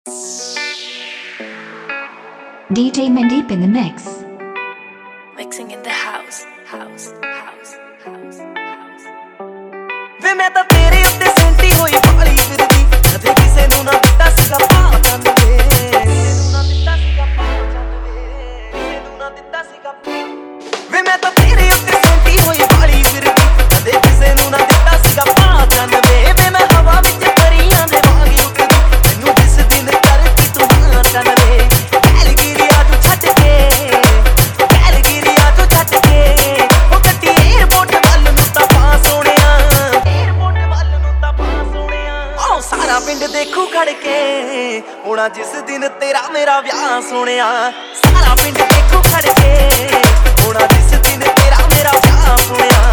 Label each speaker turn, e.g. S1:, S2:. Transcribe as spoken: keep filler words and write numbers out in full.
S1: D J Mandeep in the mix.
S2: Mixing in the house, house, house, house, house.
S3: वे मैं तो तेरे उत्ते senti होई बाली फिरदी कदे किसे नू ना दिता सीगा पा चंद वे किसे नू ना दिता सीगा पा चंद वे किसे नू ना दिता सीगा वे मैं तो तेरे उत्ते सेंटी होई बाली फिरदी कदे किसे नू ना दिता सीगा पा चंद वे वे मैं हवा विच परियां दे वांग उड़दी मैनू जिस दिन करती तू हां चंद वे कैलगिरिया तू छड्ड के कैलगिरिया तू छड्ड के ओ कट्टी एयरपोर्ट वल नू तां पा सोहणिया एयरपोर्ट वल नू तां पा सोहणिया ओ सारा पिंड देखू खड़ के होना जिस दिन तेरा मेरा विआह सोहणिया सारा पिंड देखू खड़ के होना जिस दिन तेरा मेरा विआह सोहणिया